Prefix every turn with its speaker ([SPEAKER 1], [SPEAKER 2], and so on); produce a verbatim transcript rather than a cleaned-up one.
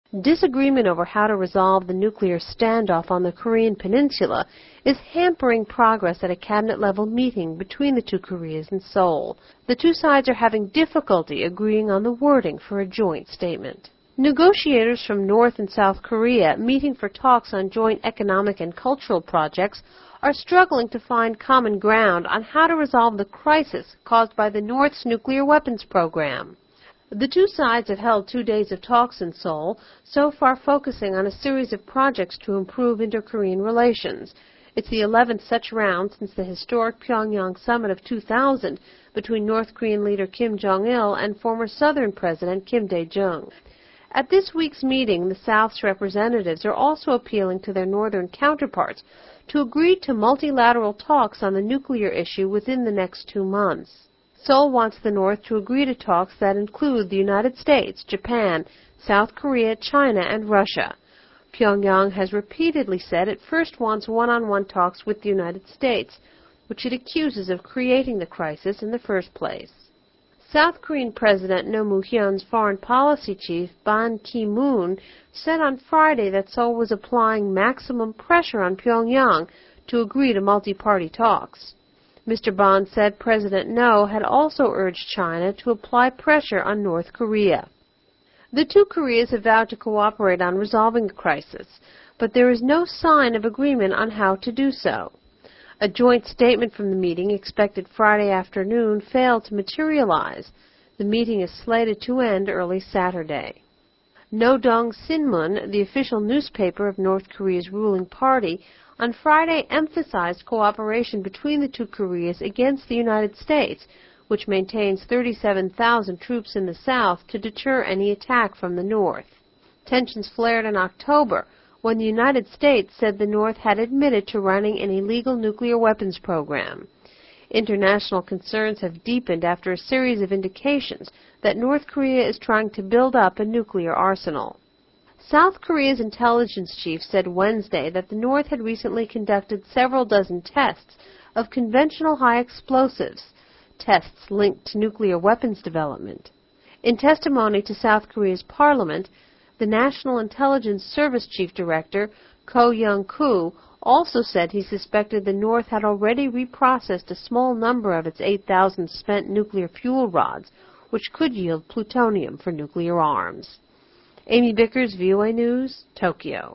[SPEAKER 1] Disagreement over how to resolve the nuclear standoff on the Korean peninsula is hampering progress at a cabinet-level meeting between the two Koreas in Seoul. The two sides are having difficulty agreeing on the wording for a joint statement. Negotiators from North and South Korea meeting for talks on joint economic and cultural projects are struggling to find common ground on how to resolve the crisis caused by the North's nuclear weapons program. The two sides have held two days of talks in Seoul, so far focusing on a series of projects to improve inter-Korean relations. It's the eleventh such round since the historic Pyongyang summit of two thousand between North Korean leader Kim Jong-il and former Southern President Kim Dae-jung. At this week's meeting, the South's representatives are also appealing to their northern counterparts to agree to multilateral talks on the nuclear issue within the next two months. Seoul wants the North to agree to talks that include the United States, Japan, South Korea, China, and Russia. Pyongyang has repeatedly said it first wants one-on-one talks with the United States, which it accuses of creating the crisis in the first place. South Korean President Roh Moo-hyun's foreign policy chief Ban Ki-moon said on Friday that Seoul was applying maximum pressure on Pyongyang to agree to multi-party talks. Mister Ban said President Roh had also urged China to apply pressure on North Korea. The two Koreas have vowed to cooperate on resolving the crisis, but there is no sign of agreement on how to do so. A joint statement from the meeting expected Friday afternoon failed to materialize. The meeting is slated to end early Saturday. Nodong Sinmun, the official newspaper of North Korea's ruling party, on Friday emphasized cooperation between the two Koreas against the United States, which maintains thirty-seven thousand troops in the south to deter any attack from the north. Tensions flared in October when the United States said the North had admitted to running an illegal nuclear weapons program. International concerns have deepened after a series of indications that North Korea is trying to build up a nuclear arsenal. South Korea's intelligence chief said Wednesday that the North had recently conducted several dozen tests of conventional high explosives, tests linked to nuclear weapons development. In testimony to South Korea's parliament, the National Intelligence Service Chief Director, Ko Young-koo, also said he suspected the North had already reprocessed a small number of its eight thousand spent nuclear fuel rods, which could yield plutonium for nuclear arms. Amy Bickers, V O A News, Tokyo.